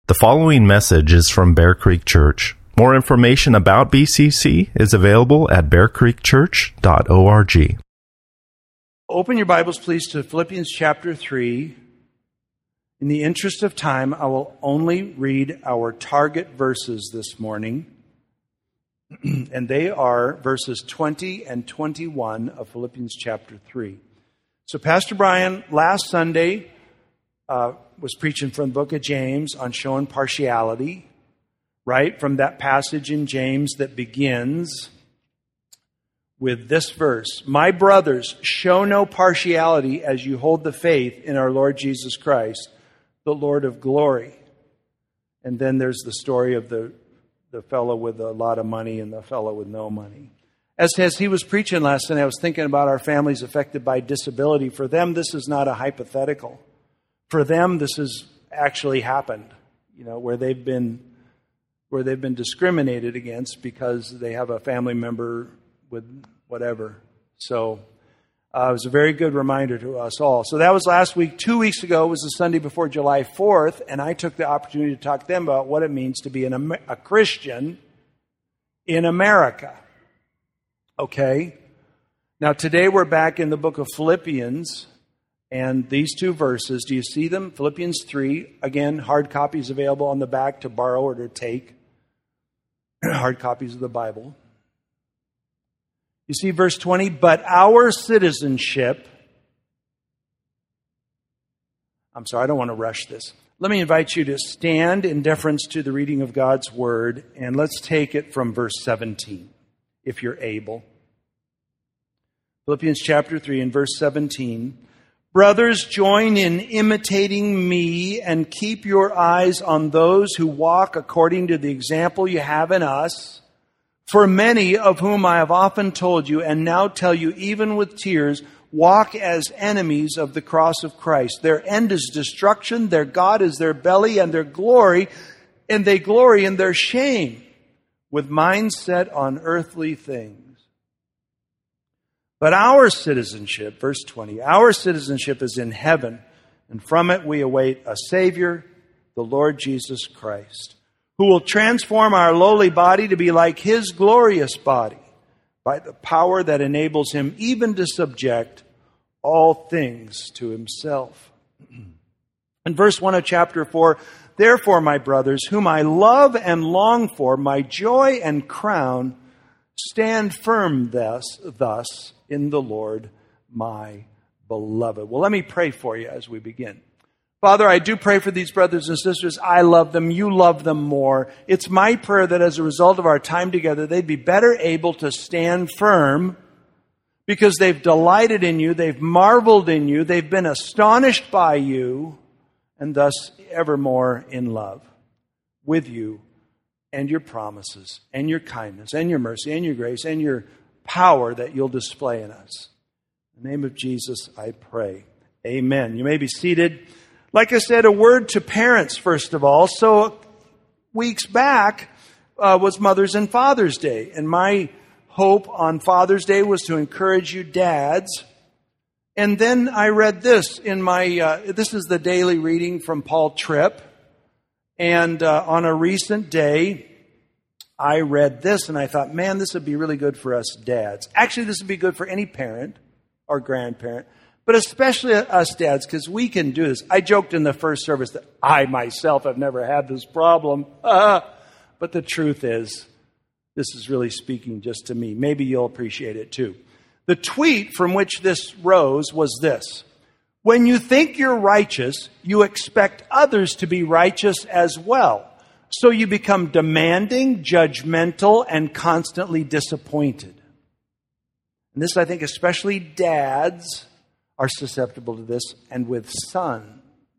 The following message is from Bear Creek Church. More information about BCC is available at bearcreekchurch.org. Open your Bibles, please, to Philippians chapter 3. In the interest of time, I will only read our target verses this morning, and they are verses 20 and 21 of Philippians chapter 3. So Pastor Brian, last Sunday, was preaching from the book of James on showing partiality, right? From that passage in James that begins with this verse. My brothers, show no partiality as you hold the faith in our Lord Jesus Christ, the Lord of glory. And then there's the story of the fellow with a lot of money and the fellow with no money. As he was preaching last Sunday, I was thinking about our families affected by disability. For them, this is not a hypothetical. For them, this has actually happened, where they've been discriminated against because they have a family member with whatever. So it was a very good reminder to us all. So that was last week. 2 weeks ago was the Sunday before July 4th, and I took the opportunity to talk to them about what it means to be a Christian in America. Okay? Now today we're back in the book of Philippians. And these two verses, do you see them? Philippians 3, again, hard copies available on the back to borrow or to take. Hard copies of the Bible. You see verse 20, but our citizenship... I'm sorry, I don't want to rush this. Let me invite you to stand in deference to the reading of God's Word, and let's take it from verse 17, if you're able. Philippians chapter 3 and verse 17... Brothers, join in imitating me and keep your eyes on those who walk according to the example you have in us. For many of whom I have often told you and now tell you even with tears, walk as enemies of the cross of Christ. Their end is destruction, their God is their belly and their glory, and they glory in their shame with minds set on earthly things. But our citizenship, verse 20, our citizenship is in heaven, and from it we await a Savior, the Lord Jesus Christ, who will transform our lowly body to be like His glorious body by the power that enables Him even to subject all things to Himself. In verse 1 of chapter 4, therefore, my brothers, whom I love and long for, my joy and crown, stand firm thus in the Lord, my beloved. Well, let me pray for you as we begin. Father, I do pray for these brothers and sisters. I love them. You love them more. It's my prayer that as a result of our time together, they'd be better able to stand firm because they've delighted in you, they've marveled in you, they've been astonished by you, and thus evermore in love with you and your promises and your kindness and your mercy and your grace and your power that you'll display in us. In the name of Jesus, I pray. Amen. You may be seated. Like I said, a word to parents, first of all. So weeks back was Mother's and Father's Day. And my hope on Father's Day was to encourage you dads. And then I read this in my, this is the daily reading from Paul Tripp. And on a recent day, I read this and I thought, man, this would be really good for us dads. Actually, this would be good for any parent or grandparent, but especially us dads, because we can do this. I joked in the first service that I myself have never had this problem. But the truth is, this is really speaking just to me. Maybe you'll appreciate it too. The tweet from which this rose was this: when you think you're righteous, you expect others to be righteous as well. So you become demanding, judgmental, and constantly disappointed. And this, I think, especially dads are susceptible to this, and with sons.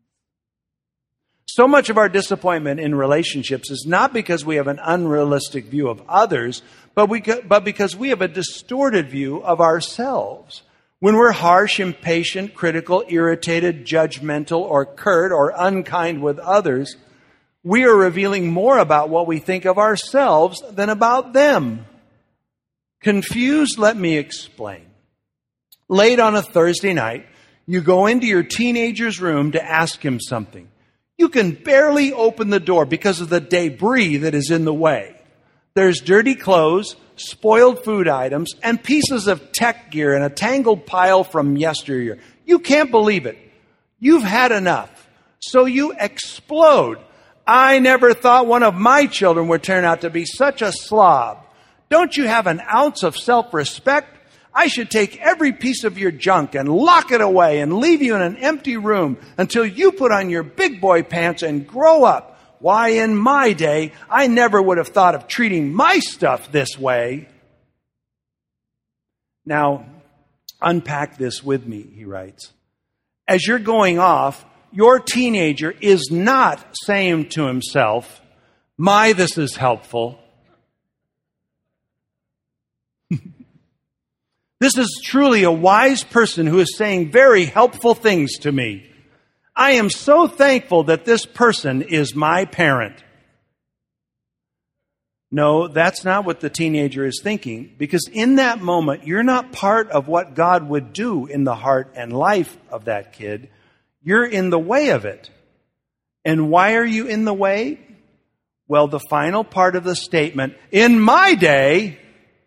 So much of our disappointment in relationships is not because we have an unrealistic view of others, but because we have a distorted view of ourselves. When we're harsh, impatient, critical, irritated, judgmental, or curt, or unkind with others, we are revealing more about what we think of ourselves than about them. Confused? Let me explain. Late on a Thursday night, you go into your teenager's room to ask him something. You can barely open the door because of the debris that is in the way. There's dirty clothes, spoiled food items, and pieces of tech gear in a tangled pile from yesteryear. You can't believe it. You've had enough. So you explode. I never thought one of my children would turn out to be such a slob. Don't you have an ounce of self-respect? I should take every piece of your junk and lock it away and leave you in an empty room until you put on your big boy pants and grow up. Why, in my day, I never would have thought of treating my stuff this way. Now, unpack this with me, he writes. As you're going off, your teenager is not saying to himself, my, this is helpful. This is truly a wise person who is saying very helpful things to me. I am so thankful that this person is my parent. No, that's not what the teenager is thinking, because in that moment, you're not part of what God would do in the heart and life of that kid. You're in the way of it. And why are you in the way? Well, the final part of the statement, in my day,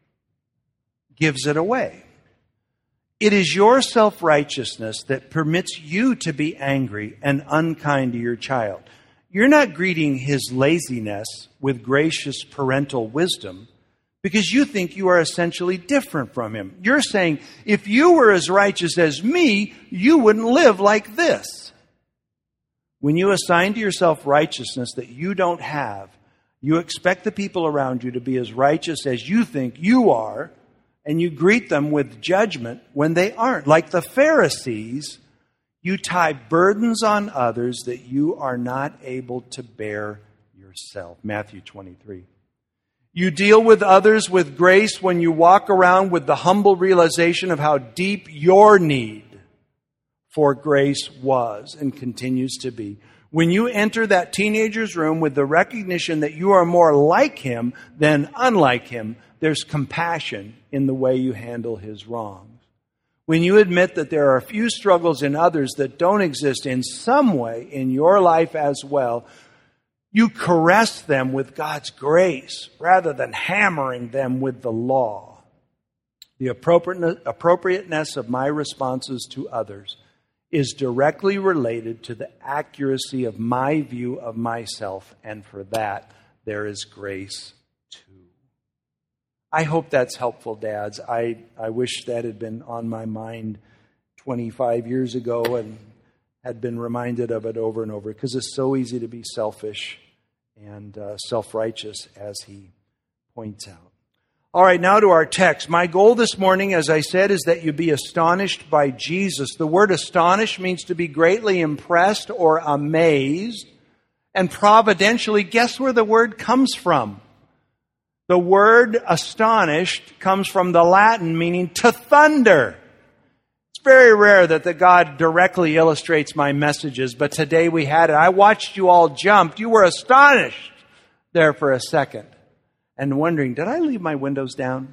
gives it away. It is your self-righteousness that permits you to be angry and unkind to your child. You're not greeting his laziness with gracious parental wisdom because you think you are essentially different from him. You're saying, if you were as righteous as me, you wouldn't live like this. When you assign to yourself righteousness that you don't have, you expect the people around you to be as righteous as you think you are, and you greet them with judgment when they aren't. Like the Pharisees, you tie burdens on others that you are not able to bear yourself. Matthew 23. You deal with others with grace when you walk around with the humble realization of how deep your need for grace was and continues to be. When you enter that teenager's room with the recognition that you are more like him than unlike him, there's compassion in the way you handle his wrongs. When you admit that there are a few struggles in others that don't exist in some way in your life as well, you caress them with God's grace rather than hammering them with the law. The appropriateness of my responses to others is directly related to the accuracy of my view of myself, and for that, there is grace too. I hope that's helpful, dads. I wish that had been on my mind 25 years ago and had been reminded of it over and over, because it's so easy to be selfish and self-righteous, as he points out. All right, now to our text. My goal this morning, as I said, is that you be astonished by Jesus. The word astonished means to be greatly impressed or amazed. And providentially, guess where the word comes from? The word astonished comes from the Latin meaning to thunder. It's very rare that the God directly illustrates my messages, but today we had it. I watched you all jump. You were astonished there for a second and wondering, did I leave my windows down?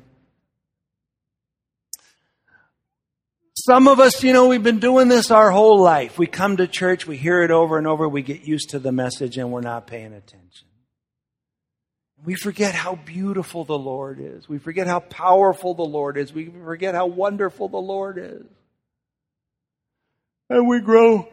Some of us, we've been doing this our whole life. We come to church, we hear it over and over, we get used to the message, and we're not paying attention. We forget how beautiful the Lord is. We forget how powerful the Lord is. We forget how wonderful the Lord is. And we grow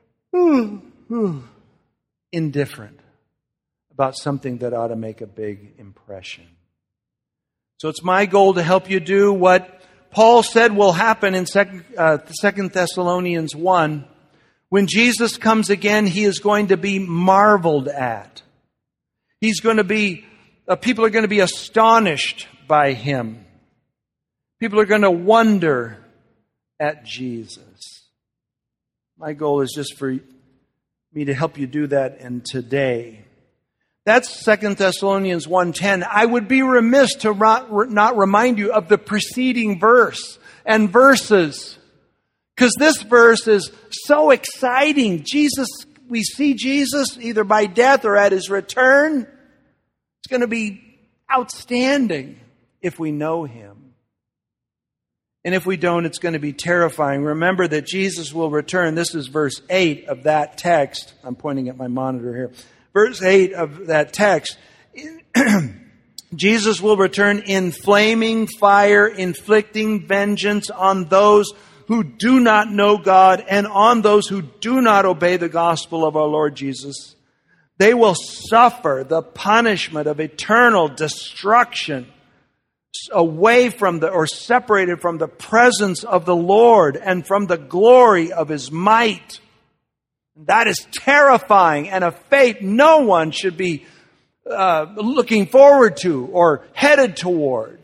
indifferent about something that ought to make a big impression. So it's my goal to help you do what Paul said will happen in 2 Thessalonians 1. When Jesus comes again, he is going to be marveled at. He's going to be, people are going to be astonished by him. People are going to wonder at Jesus. My goal is just for me to help you do that in today. That's 2 Thessalonians 1:10. I would be remiss to not remind you of the preceding verse and verses, because this verse is so exciting. We see Jesus either by death or at his return. It's going to be outstanding if we know him. And if we don't, it's going to be terrifying. Remember that Jesus will return. This is verse 8 of that text. I'm pointing at my monitor here. Verse 8 of that text. Jesus will return in flaming fire, inflicting vengeance on those who do not know God and on those who do not obey the gospel of our Lord Jesus. They will suffer the punishment of eternal destruction, away from or separated from the presence of the Lord and from the glory of His might. That is terrifying and a fate no one should be looking forward to or headed toward.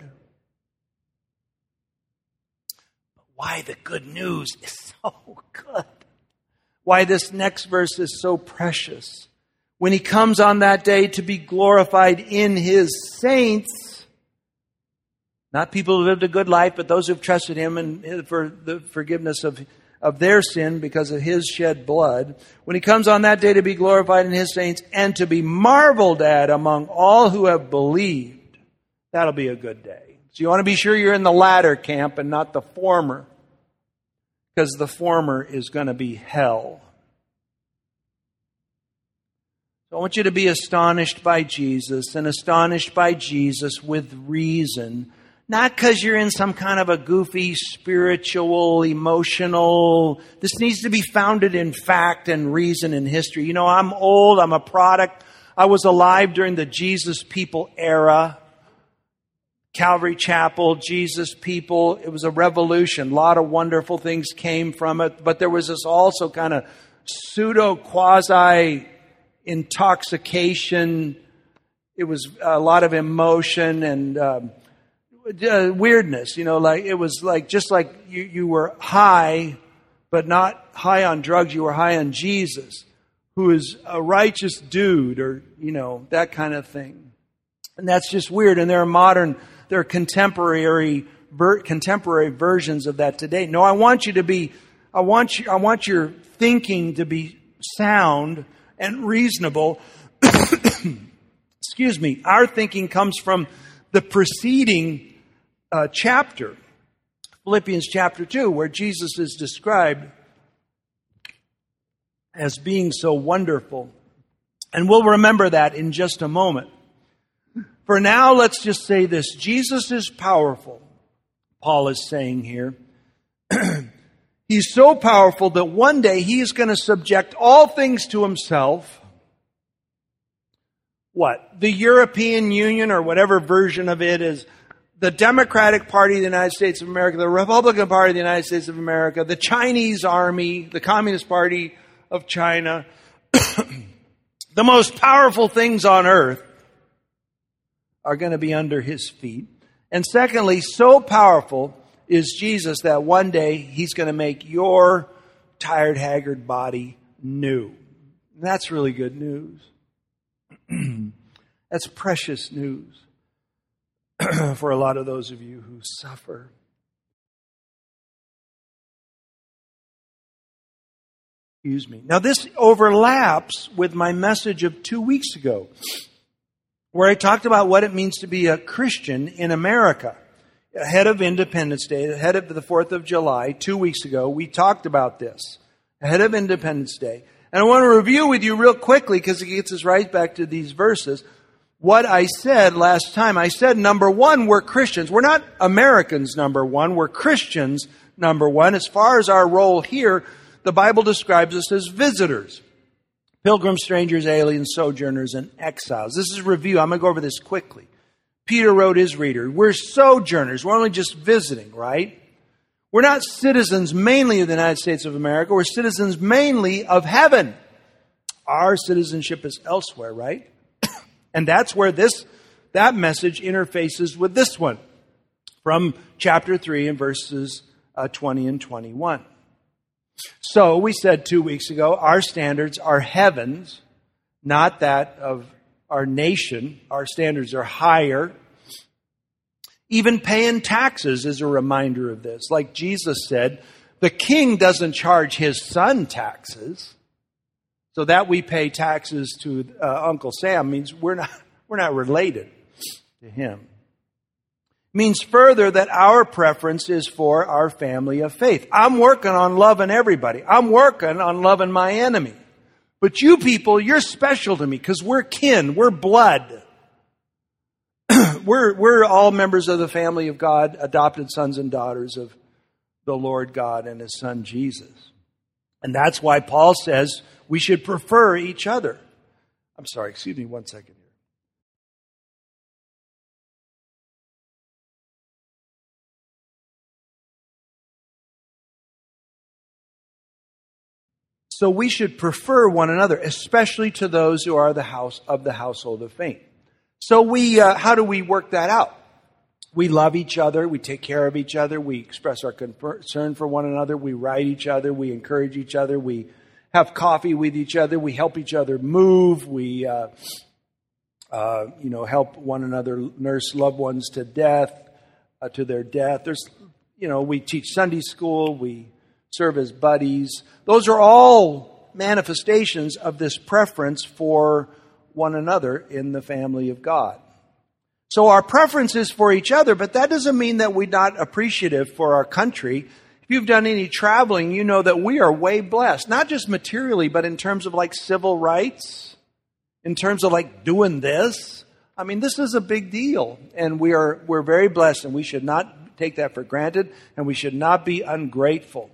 But why the good news is so good? Why this next verse is so precious? When He comes on that day to be glorified in His saints, not people who lived a good life, but those who have trusted Him and for the forgiveness of their sin because of His shed blood. When He comes on that day to be glorified in His saints and to be marveled at among all who have believed, that'll be a good day. So you want to be sure you're in the latter camp and not the former, because the former is going to be hell. So I want you to be astonished by Jesus, and astonished by Jesus with reason. Not because you're in some kind of a goofy, spiritual, emotional. This needs to be founded in fact and reason and history. You know, I'm old. I'm a product. I was alive during the Jesus People era. Calvary Chapel, Jesus People. It was a revolution. A lot of wonderful things came from it. But there was this also kind of pseudo-quasi intoxication. It was a lot of emotion and weirdness, like it was like just like you were high, but not high on drugs. You were high on Jesus, who is a righteous dude, or that kind of thing. And that's just weird. And there are contemporary versions of that today. No, I want your thinking to be sound and reasonable. Excuse me. Our thinking comes from the preceding chapter, Philippians chapter 2, where Jesus is described as being so wonderful. And we'll remember that in just a moment. For now, let's just say this. Jesus is powerful, Paul is saying here. He's so powerful that one day He is going to subject all things to Himself. What? The European Union, or whatever version of it is, the Democratic Party of the United States of America, the Republican Party of the United States of America, the Chinese Army, the Communist Party of China, the most powerful things on earth are going to be under His feet. And secondly, so powerful is Jesus that one day He's going to make your tired, haggard body new. And that's really good news. That's precious news for a lot of those of you who suffer. Excuse me. Now this overlaps with my message of 2 weeks ago, where I talked about what it means to be a Christian in America. Ahead of Independence Day, ahead of the 4th of July, 2 weeks ago, we talked about this. Ahead of Independence Day. And I want to review with you real quickly, because it gets us right back to these verses, what I said last time. I said, number one, we're Christians. We're not Americans, number one. We're Christians, number one. As far as our role here, the Bible describes us as visitors. Pilgrims, strangers, aliens, sojourners, and exiles. This is a review. I'm going to go over this quickly. Peter wrote his reader. We're sojourners. We're only just visiting, right? We're not citizens mainly of the United States of America. We're citizens mainly of heaven. Our citizenship is elsewhere, right? And that's where that message interfaces with this one from chapter 3 and verses 20 and 21. So we said 2 weeks ago, our standards are heaven's, not that of our nation. Our standards are higher. Even paying taxes is a reminder of this. Like Jesus said, the king doesn't charge his son taxes. So that we pay taxes to Uncle Sam means we're not related to him. means further that our preference is for our family of faith. I'm working on loving everybody. I'm working on loving my enemy. But you people, you're special to me because we're kin, we're blood. We're all members of the family of God, adopted sons and daughters of the Lord God and His Son Jesus. And that's why Paul says we should prefer each other. I'm sorry, excuse me one second here. So we should prefer one another, especially to those who are the household of faith. So how do we work that out? We love each other. We take care of each other. We express our concern for one another. We write each other. We encourage each other. We have coffee with each other. We help each other move. We, help one another nurse loved ones to their death. We teach Sunday school. We serve as buddies. Those are all manifestations of this preference for one another in the family of God. So our preference is for each other, but that doesn't mean that we're not appreciative for our country. If you've done any traveling, you know that we are way blessed, not just materially, but in terms of like civil rights, in terms of like doing this. I mean, this is a big deal, and we're very blessed, and we should not take that for granted, and we should not be ungrateful.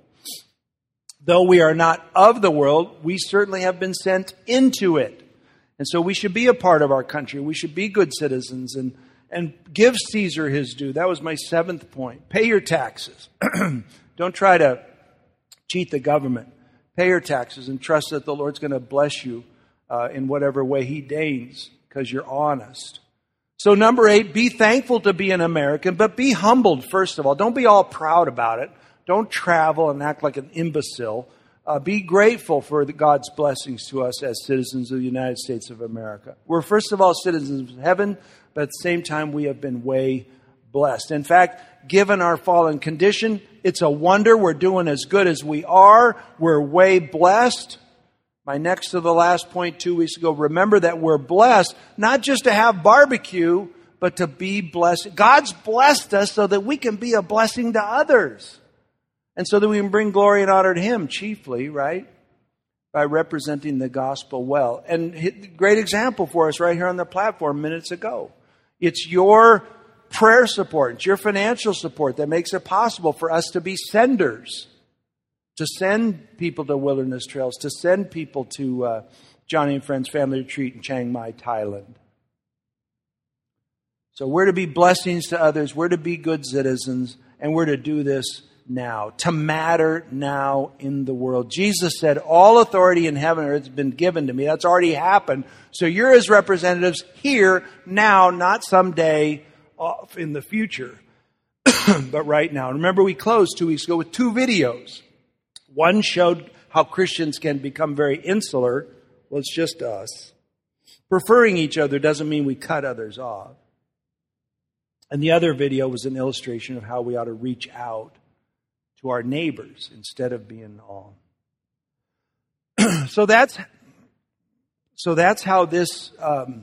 Though we are not of the world, we certainly have been sent into it. And so we should be a part of our country. We should be good citizens and give Caesar his due. That was my 7th point. Pay your taxes. Don't try to cheat the government. Pay your taxes and trust that the Lord's going to bless you in whatever way He deigns because you're honest. So number 8, be thankful to be an American, but be humbled first of all. Don't be all proud about it. Don't travel and act like an imbecile. Be grateful for God's blessings to us as citizens of the United States of America. We're first of all citizens of heaven, but at the same time we have been way blessed. In fact, given our fallen condition, it's a wonder we're doing as good as we are. We're way blessed. My next to the last point 2 weeks ago, remember that we're blessed, not just to have barbecue, but to be blessed. God's blessed us so that we can be a blessing to others. And so that we can bring glory and honor to Him chiefly, right? By representing the gospel well. And great example for us right here on the platform minutes ago. It's your prayer support, it's your financial support that makes it possible for us to be senders. To send people to Wilderness Trails, to send people to Johnny and Friends Family Retreat in Chiang Mai, Thailand. So we're to be blessings to others, we're to be good citizens, and we're to do this now, to matter now in the world. Jesus said, all authority in heaven and earth has been given to me. That's already happened. So you're His representatives here, now, not someday off in the future, but right now. Remember, we closed 2 weeks ago with 2 videos. One showed how Christians can become very insular. Well, it's just us. Preferring each other doesn't mean we cut others off. And the other video was an illustration of how we ought to reach out to our neighbors instead of being all. So that's how this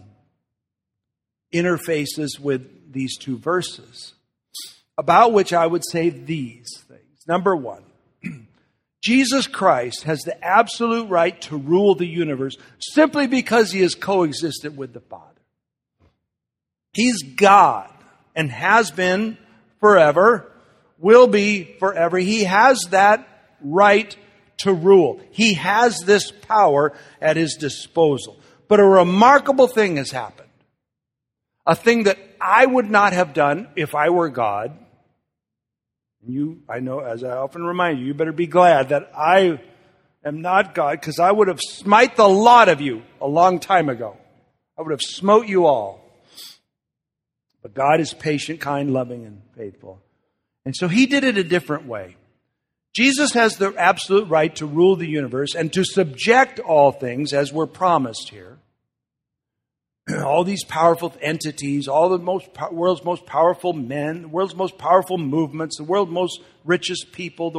interfaces with these 2 verses, about which I would say these things. Number 1, Jesus Christ has the absolute right to rule the universe simply because He has coexisted with the Father. He's God and has been forever, will be forever. He has that right to rule. He has this power at His disposal. But a remarkable thing has happened. A thing that I would not have done if I were God. I know, as I often remind you, you better be glad that I am not God, because I would have smite the lot of you a long time ago. I would have smote you all. But God is patient, kind, loving, and faithful. And so He did it a different way. Jesus has the absolute right to rule the universe and to subject all things, as we're promised here. All these powerful entities, all the world's most powerful men, the world's most powerful movements, the world's most richest people,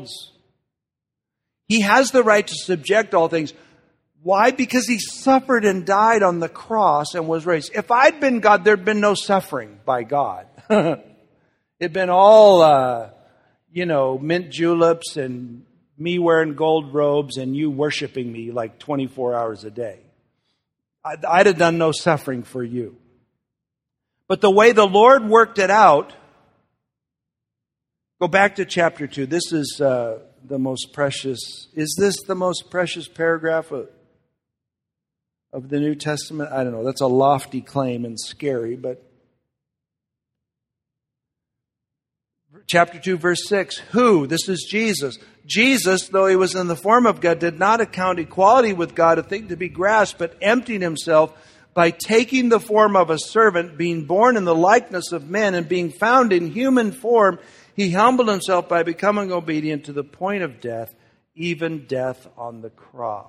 He has the right to subject all things. Why? Because He suffered and died on the cross and was raised. If I'd been God, there'd been no suffering by God. It'd been all, mint juleps and me wearing gold robes and you worshiping me like 24 hours a day. I'd have done no suffering for you. But the way the Lord worked it out, go back to chapter 2. This is the most precious. Is this the most precious paragraph of the New Testament? I don't know. That's a lofty claim and scary, but chapter 2, verse 6. Who? This is Jesus. Jesus, though he was in the form of God, did not account equality with God a thing to be grasped, but emptied himself by taking the form of a servant, being born in the likeness of men, and being found in human form, he humbled himself by becoming obedient to the point of death, even death on the cross.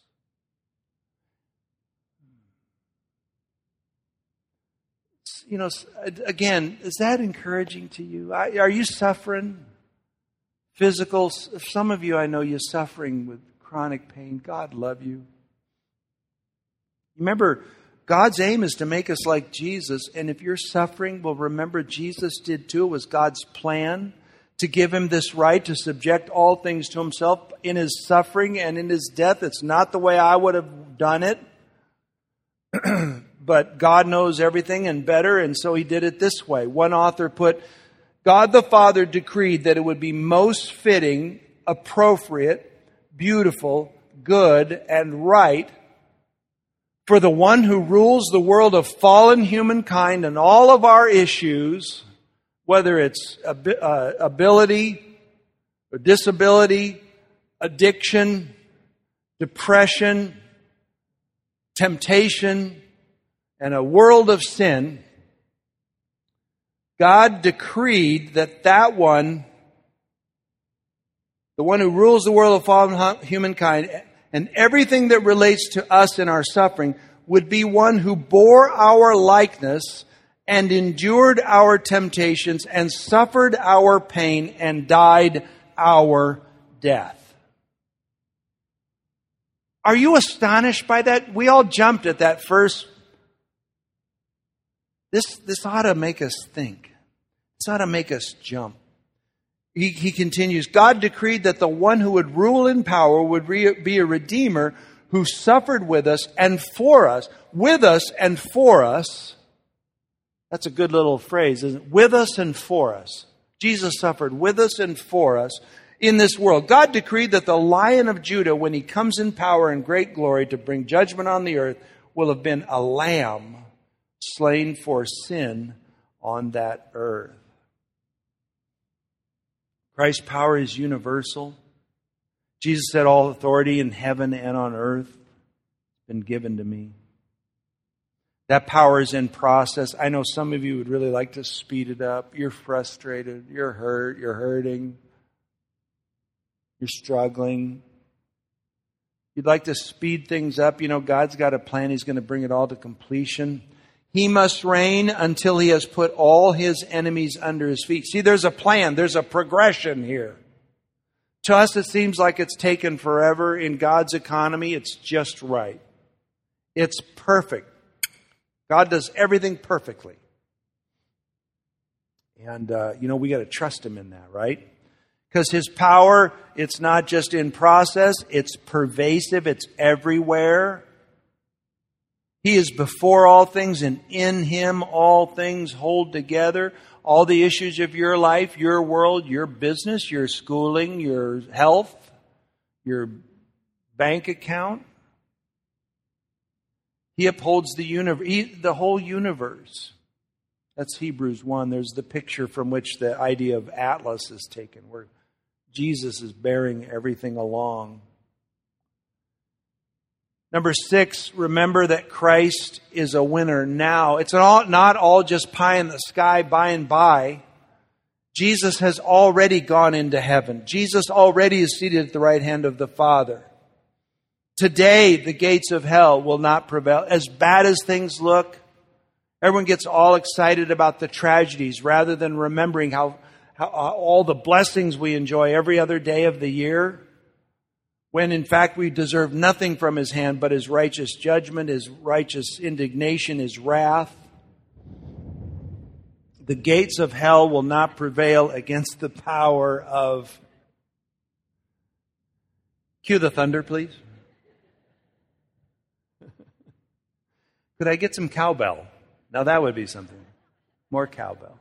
Again, is that encouraging to you? Are you suffering? Physical, some of you I know you're suffering with chronic pain. God love you. Remember, God's aim is to make us like Jesus. And if you're suffering, well, remember Jesus did too. It was God's plan to give him this right to subject all things to himself in his suffering and in his death. It's not the way I would have done it. But God knows everything and better, and so he did it this way. One author put, God the Father decreed that it would be most fitting, appropriate, beautiful, good, and right for the one who rules the world of fallen humankind and all of our issues, whether it's ability or disability, addiction, depression, temptation, and a world of sin, God decreed that one, the one who rules the world of fallen humankind, and everything that relates to us in our suffering, would be one who bore our likeness and endured our temptations and suffered our pain and died our death. Are you astonished by that? We all jumped at that first. This ought to make us think. This ought to make us jump. He continues, God decreed that the one who would rule in power would be a Redeemer who suffered with us and for us. With us and for us. That's a good little phrase, isn't it? With us and for us. Jesus suffered with us and for us in this world. God decreed that the Lion of Judah, when he comes in power and great glory to bring judgment on the earth, will have been a lamb slain for sin on that earth. Christ's power is universal. Jesus said, all authority in heaven and on earth has been given to me. That power is in process. I know some of you would really like to speed it up. You're frustrated. You're hurt. You're hurting. You're struggling. You'd like to speed things up. God's got a plan. He's going to bring it all to completion. He must reign until he has put all his enemies under his feet. See, there's a plan. There's a progression here. To us, it seems like it's taken forever. In God's economy, it's just right. It's perfect. God does everything perfectly. And, we got to trust him in that, right? Because his power, it's not just in process. It's pervasive. It's everywhere. He is before all things, and in him all things hold together. All the issues of your life, your world, your business, your schooling, your health, your bank account. He upholds the whole universe. That's Hebrews 1. There's the picture from which the idea of Atlas is taken, where Jesus is bearing everything along. Number 6, remember that Christ is a winner now. It's not all just pie in the sky by and by. Jesus has already gone into heaven. Jesus already is seated at the right hand of the Father. Today, the gates of hell will not prevail. As bad as things look, everyone gets all excited about the tragedies rather than remembering how all the blessings we enjoy every other day of the year, when in fact we deserve nothing from his hand but his righteous judgment, his righteous indignation, his wrath. The gates of hell will not prevail against the power of... Cue the thunder, please. Could I get some cowbell? Now that would be something. More cowbell.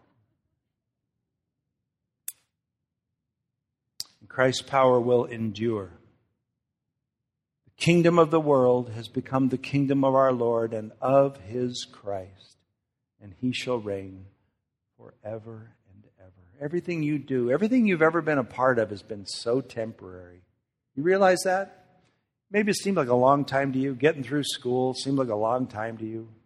Christ's power will endure. The kingdom of the world has become the kingdom of our Lord and of His Christ, and He shall reign forever and ever. Everything you do, everything you've ever been a part of has been so temporary. You realize that? Maybe it seemed like a long time to you. Getting through school seemed like a long time to you.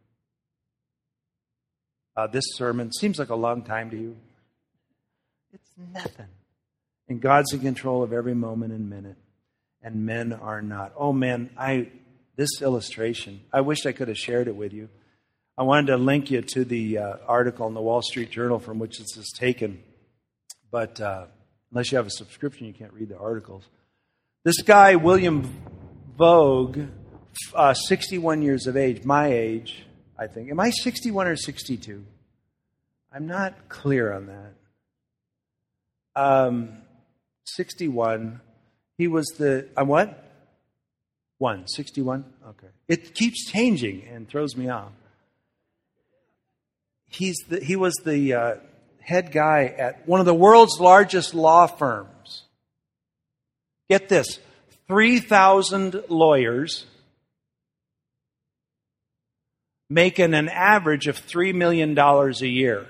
This sermon seems like a long time to you. It's nothing. And God's in control of every moment and minute. And men are not. Oh man, this illustration, I wish I could have shared it with you. I wanted to link you to the article in the Wall Street Journal from which this is taken. But unless you have a subscription, you can't read the articles. This guy, William Vogue, 61 years of age, my age, I think. Am I 61 or 62? I'm not clear on that. 61. He was I'm what? 61? Okay. It keeps changing and throws me off. He was the head guy at one of the world's largest law firms. Get this, 3,000 lawyers making an average of $3 million a year.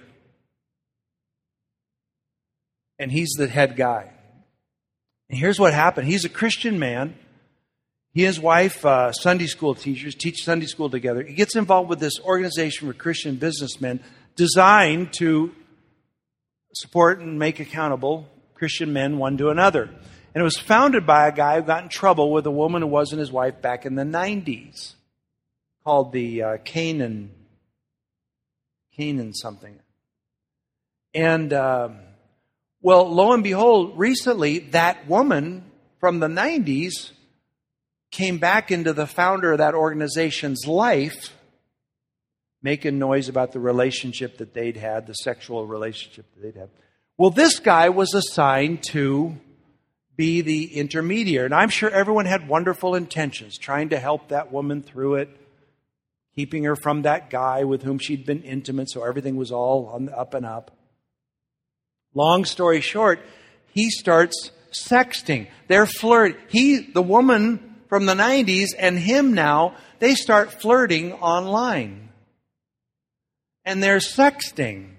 And he's the head guy. And here's what happened. He's a Christian man. He and his wife, Sunday school teachers, teach Sunday school together. He gets involved with this organization for Christian businessmen designed to support and make accountable Christian men one to another. And it was founded by a guy who got in trouble with a woman who wasn't his wife back in the 90s, called the Canaan something. And, well, lo and behold, recently that woman from the 90s came back into the founder of that organization's life, making noise about the relationship that they'd had, the sexual relationship that they'd had. Well, this guy was assigned to be the intermediary. And I'm sure everyone had wonderful intentions, trying to help that woman through it, keeping her from that guy with whom she'd been intimate, so everything was all on the up and up. Long story short, he starts sexting. They're flirting. The woman from the 90s and him now, they start flirting online. And they're sexting.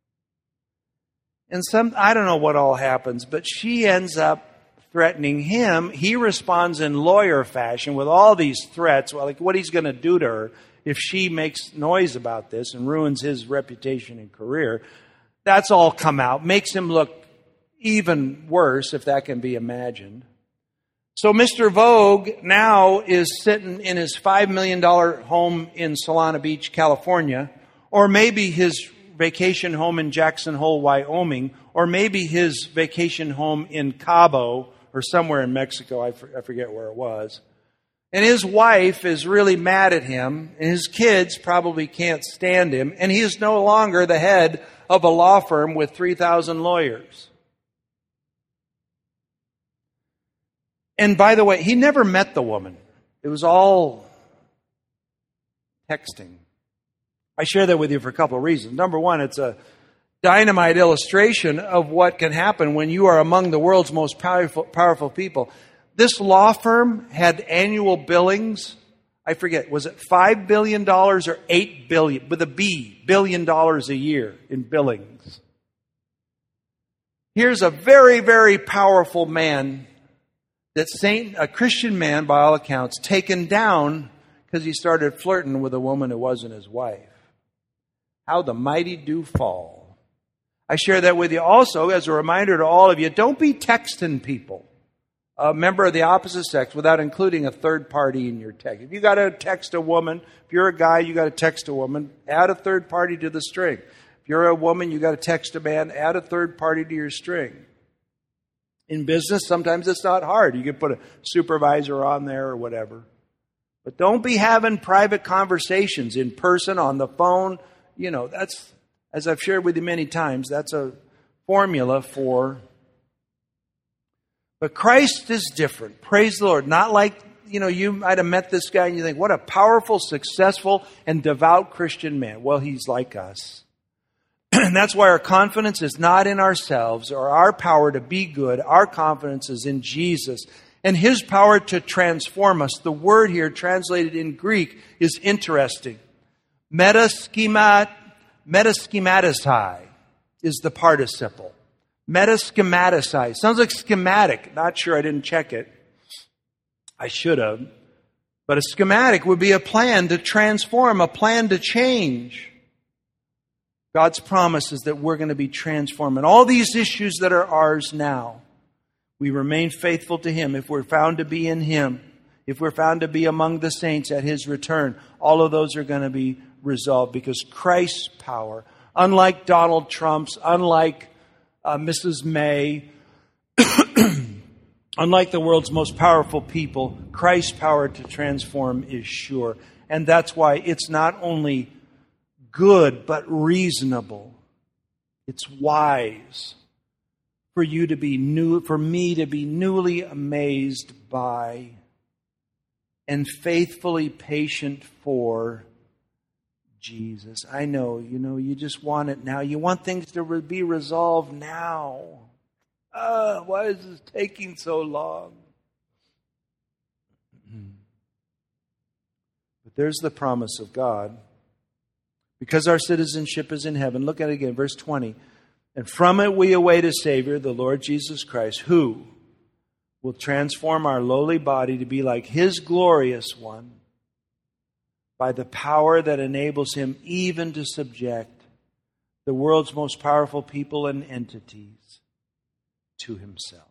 And I don't know what all happens, but she ends up threatening him. He responds in lawyer fashion with all these threats, like what he's going to do to her if she makes noise about this and ruins his reputation and career. That's all come out. Makes him look even worse, if that can be imagined. So Mr. Vogue now is sitting in his $5 million home in Solana Beach, California, or maybe his vacation home in Jackson Hole, Wyoming, or maybe his vacation home in Cabo or somewhere in Mexico. I forget where it was. And his wife is really mad at him, and his kids probably can't stand him, and he is no longer the head of a law firm with 3,000 lawyers. And by the way, he never met the woman. It was all texting. I share that with you for a couple of reasons. Number one, it's a dynamite illustration of what can happen when you are among the world's most powerful people. This law firm had annual billings, I forget, was it $5 billion or $8 billion, with a B, $billion a year in billings. Here's a very, very powerful man that's a Christian man by all accounts, taken down because he started flirting with a woman who wasn't his wife. How the mighty do fall. I share that with you also as a reminder to all of you, don't be texting people, a member of the opposite sex, without including a third party in your text. If you got to text a woman, if you're a guy, you got to text a woman, add a third party to the string. If you're a woman, you got to text a man, add a third party to your string. In business, sometimes it's not hard. You can put a supervisor on there or whatever. But don't be having private conversations in person, on the phone. You know, As I've shared with you many times, that's a formula for... But Christ is different. Praise the Lord. Not like, you might have met this guy and you think, what a powerful, successful, and devout Christian man. Well, he's like us. And that's why our confidence is not in ourselves or our power to be good. Our confidence is in Jesus and His power to transform us. The word here translated in Greek is interesting. Metaschematisai is the participle. Metaschematisai. Sounds like schematic. Not sure, I didn't check it. I should have. But a schematic would be a plan to transform, a plan to change. God's promise is that we're going to be transformed. And all these issues that are ours now, we remain faithful to Him. If we're found to be in Him, if we're found to be among the saints at His return, all of those are going to be resolved because Christ's power, unlike Donald Trump's, unlike Mrs. May, unlike the world's most powerful people, Christ's power to transform is sure. And that's why it's not only good, but reasonable. It's wise for you to be for me to be newly amazed by and faithfully patient for Jesus. I know, you just want it now. You want things to be resolved now. Why is this taking so long? But there's the promise of God. Because our citizenship is in heaven. Look at it again, verse 20. And from it we await a Savior, the Lord Jesus Christ, who will transform our lowly body to be like His glorious one by the power that enables Him even to subject the world's most powerful people and entities to Himself.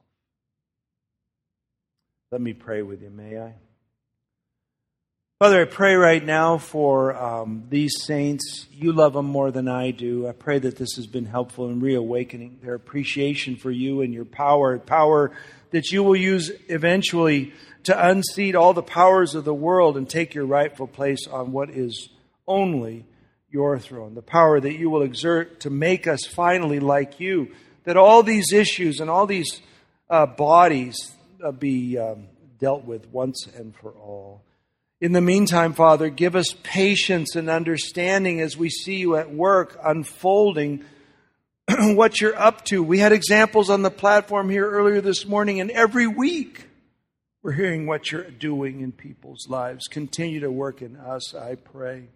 Let me pray with you, may I? Father, I pray right now for these saints. You love them more than I do. I pray that this has been helpful in reawakening their appreciation for You and Your power that You will use eventually to unseat all the powers of the world and take Your rightful place on what is only Your throne. The power that You will exert to make us finally like You. That all these issues and all these bodies be dealt with once and for all. In the meantime, Father, give us patience and understanding as we see You at work unfolding what You're up to. We had examples on the platform here earlier this morning, and every week we're hearing what You're doing in people's lives. Continue to work in us, I pray.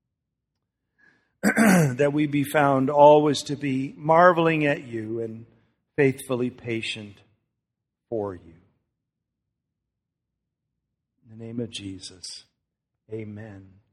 That we be found always to be marveling at You and faithfully patient for You. In the name of Jesus, amen.